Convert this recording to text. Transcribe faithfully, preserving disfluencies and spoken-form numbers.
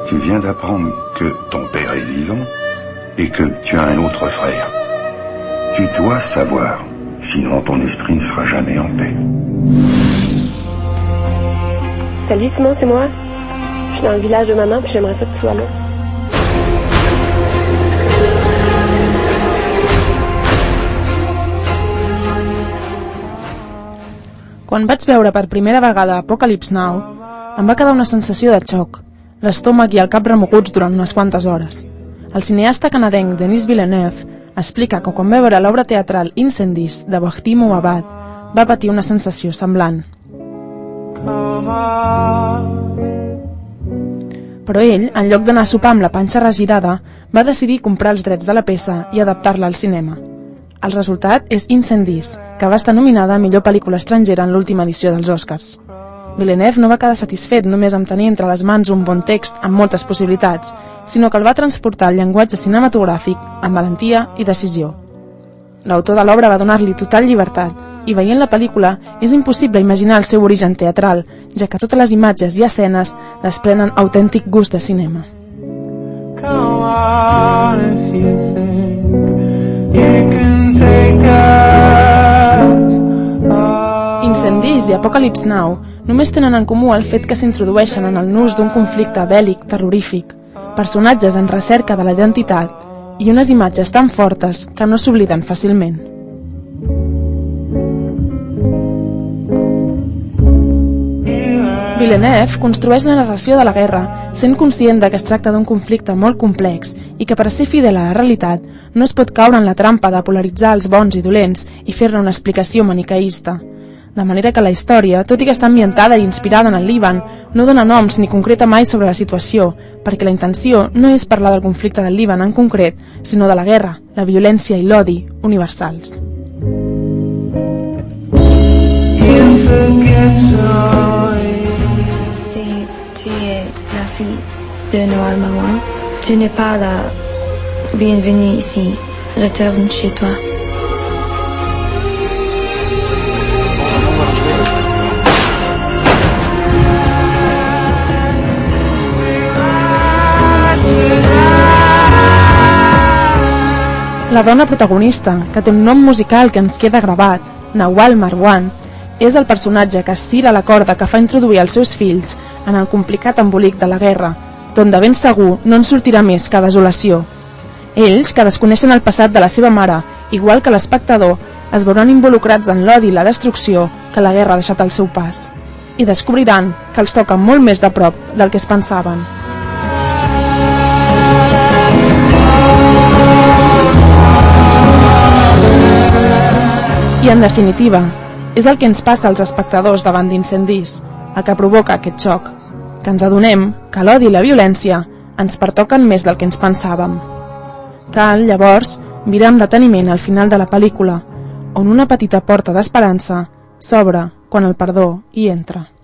Tu viens d'apprendre que ton père est vivant et que tu as un autre frère. Tu dois savoir, sinon ton esprit ne sera jamais en paix. Salut Simon, c'est moi. Je suis dans le village de maman puis j'aimerais ça que tu sois là. Quan vaig veure per primera vegada Apocalypse Now, em va quedar una sensació de xoc, l'estómac i el cap remoguts durant unes quantes hores. El cineasta canadenc Denis Villeneuve explica que quan va veure l'obra teatral Incendies de Wahdim Abad va patir una sensació semblant. Però ell, en lloc d'anar a sopar amb la panxa regirada, va decidir comprar els drets de la peça i adaptar-la al cinema. El resultat és Incendies, que va estar nominada a millor pel·lícula estrangera en l'última edició dels Oscars. Villeneuve no va quedar satisfet només amb tenir entre les mans un bon text amb moltes possibilitats, sinó que el va transportar al llenguatge cinematogràfic amb valentia i decisió. L'autor de l'obra va donar-li total llibertat, i veient la pel·lícula és impossible imaginar el seu origen teatral, ja que totes les imatges i escenes desprenen autèntic gust de cinema. Incendies i Apocalypse Now només tenen en comú el fet que s'introdueixen en el nus d'un conflicte bèl·lic terrorífic, personatges en recerca de la identitat i unes imatges tan fortes que no s'obliden fàcilment. Villeneuve construeix la narració de la guerra sent conscient de que es tracta d'un conflicte molt complex i que per ser fidel a la realitat no es pot caure en la trampa de polaritzar els bons i dolents i fer-ne una explicació maniqueïsta. De manera que la història, tot i que està ambientada i inspirada en el Líban, no dona noms ni concreta mai sobre la situació, perquè la intenció no és parlar del conflicte del Líban en concret, sinó de la guerra, la violència i l'odi universals. Si tu es la fille de Noël Marwan, tu n'es pas la bienvenue ici. Retourne chez toi. La dona protagonista, que té un nom musical que ens queda gravat, Nawal Marwan, és el personatge que estira la corda que fa introduir els seus fills en el complicat embolic de la guerra, d'on de ben segur no en sortirà més que desolació. Ells, que desconeixen el passat de la seva mare, igual que l'espectador, es veuran involucrats en l'odi i la destrucció que la guerra ha deixat al seu pas, i descobriran que els toca molt més de prop del que es pensaven. I en definitiva, és el que ens passa als espectadors davant d'Incendies, el que provoca aquest xoc, que ens adonem que l'odi i la violència ens pertoquen més del que ens pensàvem. Cal, llavors, mirar amb deteniment al final de la pel·lícula, on una petita porta d'esperança s'obre quan el perdó hi entra.